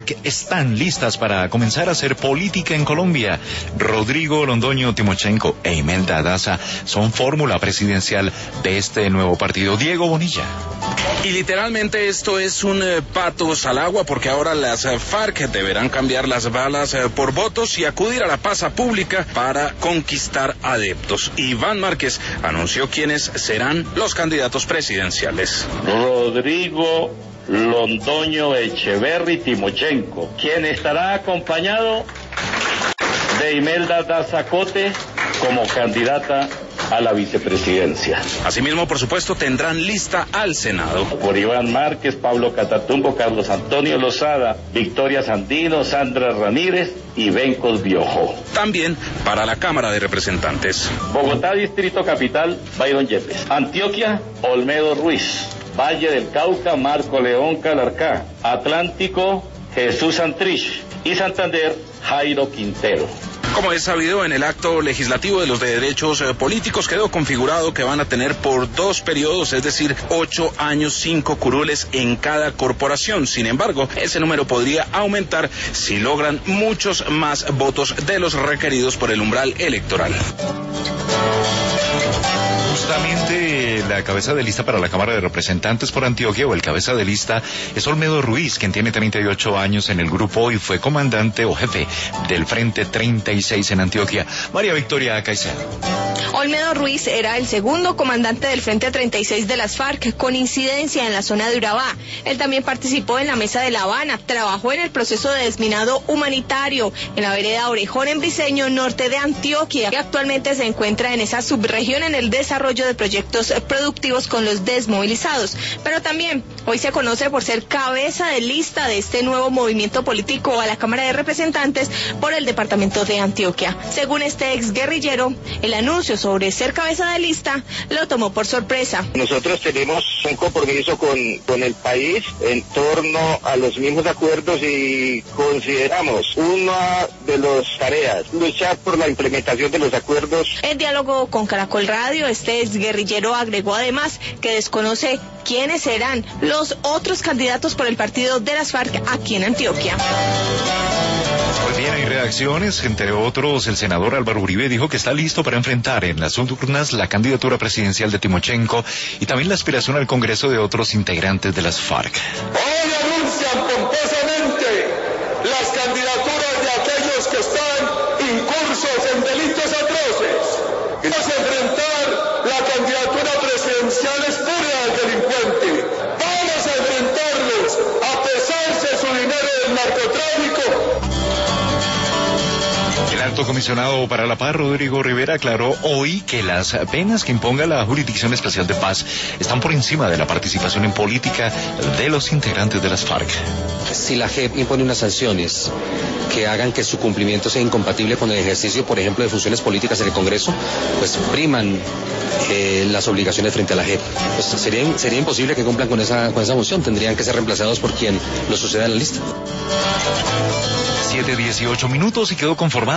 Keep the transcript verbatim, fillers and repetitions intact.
FARC están listas para comenzar a hacer política en Colombia. Rodrigo Londoño Timochenko e Imelda Daza son fórmula presidencial de este nuevo partido. Diego Bonilla. Y literalmente esto es un eh, patos al agua, porque ahora las eh, FARC deberán cambiar las balas eh, por votos y acudir a la plaza pública para conquistar adeptos. Iván Márquez anunció quiénes serán los candidatos presidenciales. Rodrigo Londoño Echeverry Timochenko, quien estará acompañado de Imelda Daza Cote como candidata a la vicepresidencia. Asimismo, por supuesto, tendrán lista al Senado. Por Iván Márquez, Pablo Catatumbo, Carlos Antonio Lozada, Victoria Sandino, Sandra Ramírez y Bencos Biojó. También para la Cámara de Representantes. Bogotá, Distrito Capital, Byron Yepes. Antioquia, Olmedo Ruiz. Valle del Cauca, Marco León Calarcá. Atlántico, Jesús Santrich. Y Santander, Jairo Quintero. Como es sabido, en el acto legislativo de los derechos eh, políticos quedó configurado que van a tener por dos periodos, es decir, ocho años, cinco curules en cada corporación. Sin embargo, ese número podría aumentar si logran muchos más votos de los requeridos por el umbral electoral. Justamente la cabeza de lista para la Cámara de Representantes por Antioquia, o el cabeza de lista, es Olmedo Ruiz, quien tiene treinta y ocho años en el grupo y fue comandante o jefe del Frente treinta y seis en Antioquia. María Victoria Caicedo. Olmedo Ruiz era el segundo comandante del Frente treinta y seis de las FARC, con incidencia en la zona de Urabá. Él también participó en la Mesa de La Habana, trabajó en el proceso de desminado humanitario en la vereda Orejón en Briceño, norte de Antioquia, y actualmente se encuentra en esa subregión en el desarrollo de proyectos productivos con los desmovilizados. Pero también hoy se conoce por ser cabeza de lista de este nuevo movimiento político a la Cámara de Representantes por el departamento de Antioquia. Según este ex guerrillero, el anuncio sobre ser cabeza de lista lo tomó por sorpresa. Nosotros tenemos un compromiso con, con el país en torno a los mismos acuerdos y consideramos una de las tareas luchar por la implementación de los acuerdos. En diálogo con Caracol Radio, este ex guerrillero agregó además que desconoce quiénes serán los otros candidatos por el partido de las FARC aquí en Antioquia. Pues bien, hay reacciones, entre otros, el senador Álvaro Uribe dijo que está listo para enfrentar en las urnas la candidatura presidencial de Timochenko y también la aspiración al Congreso de otros integrantes de las FARC. Hoy anuncian pomposamente las candidaturas de aquellos que están incursos en delitos atroces. Vamos a enfrentar la candidatura presidencial espúrea del delincuente. Vamos a enfrentarlos a pesarse su dinero del narcotráfico. El alto comisionado para la paz, Rodrigo Rivera, aclaró hoy que las penas que imponga la Jurisdicción Especial de Paz están por encima de la participación en política de los integrantes de las FARC. Si la J E P impone unas sanciones que hagan que su cumplimiento sea incompatible con el ejercicio, por ejemplo, de funciones políticas en el Congreso, pues priman eh, las obligaciones frente a la J E P. Pues sería, sería imposible que cumplan con esa, con esa función, tendrían que ser reemplazados por quien lo suceda en la lista. siete dieciocho minutos y quedó conformado.